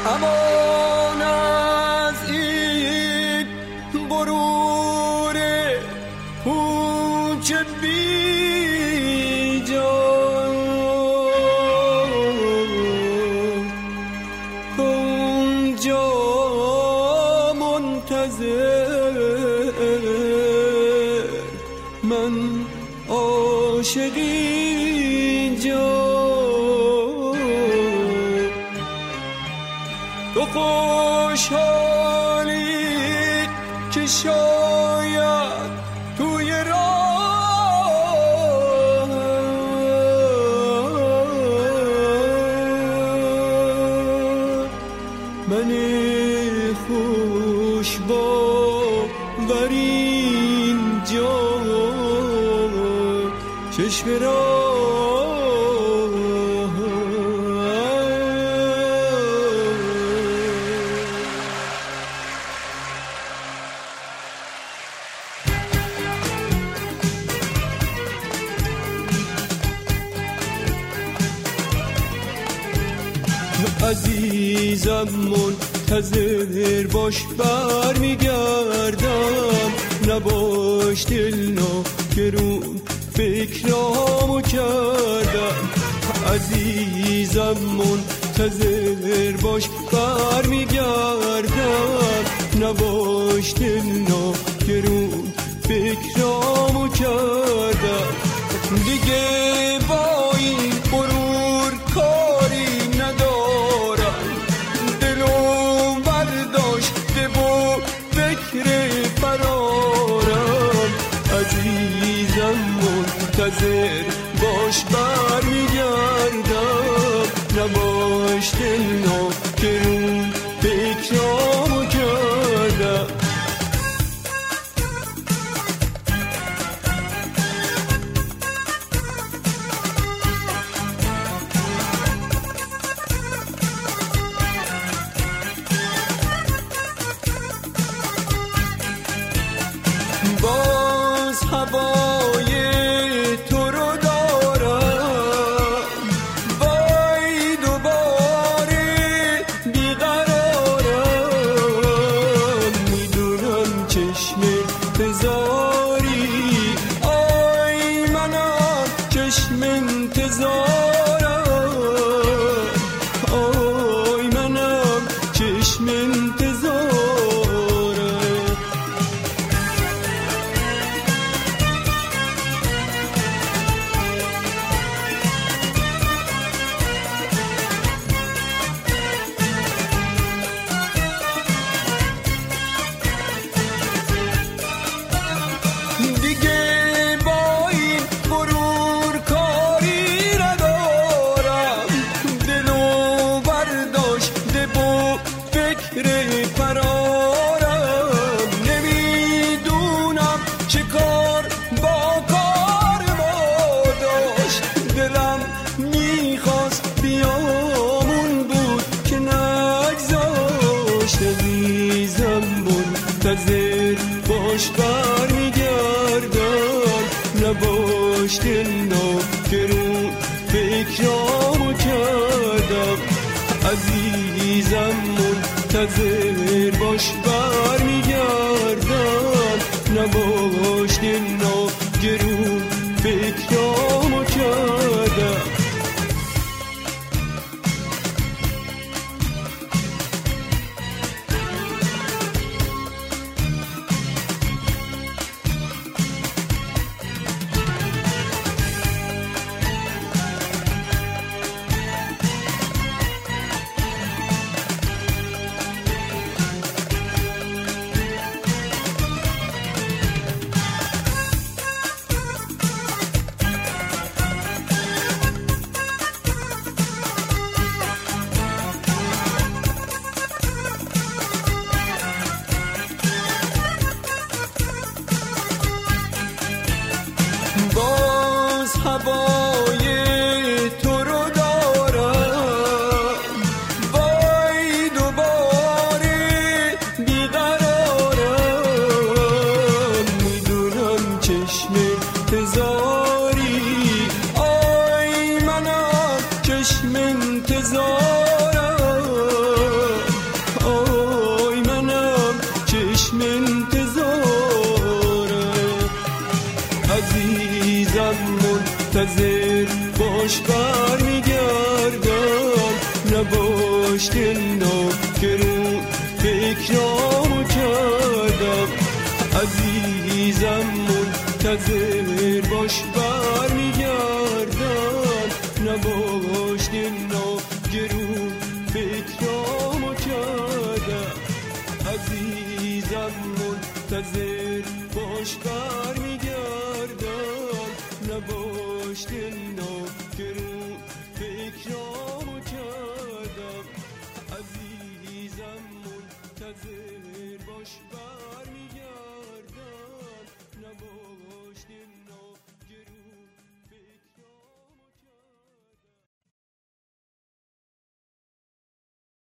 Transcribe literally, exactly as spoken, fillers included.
امان از این غرور پوچ بی جان، اونجا منتظر من عاشقی تو خوشحالی که شاید توی راه من خوش باور اینجا چشم راه عزیزم منتظر باش بر میگردم، نباش دلنا گرون فکرامو کردم. عزیزم منتظر باش بر میگردم، نباش دلنا گرون فکرامو کردم. دیگه با این غرور کاری ندارم، دلو برداشته با فکر فرارم. عزیزم منتظر باش بر میگردم، نباش دلنا گرون فکرامو کردم. باز هوای تو رو دارم، وای دوباره بیقرارم. میدونم چشم انتظاری، آی منم چشم انتظارم، آی منم چشم انتظارم. منتظر باش بر میگردم، نباش دلنا گرون فکرامو کردم. عزیزم منتظر باش بر میگردم، نباش دلنا گرون فکرامو کردم. عزیزم منتظر باش برمیگردم نباش دلنا که رو فکرامو کردم عزیزم منتظر باش برمیگردم نباش دلنا که رو فکرامو کردم عزیزم منتظر باش برمیگردم نباش دلنا که رو فکرامو کردم عزیزم منتظر باش بر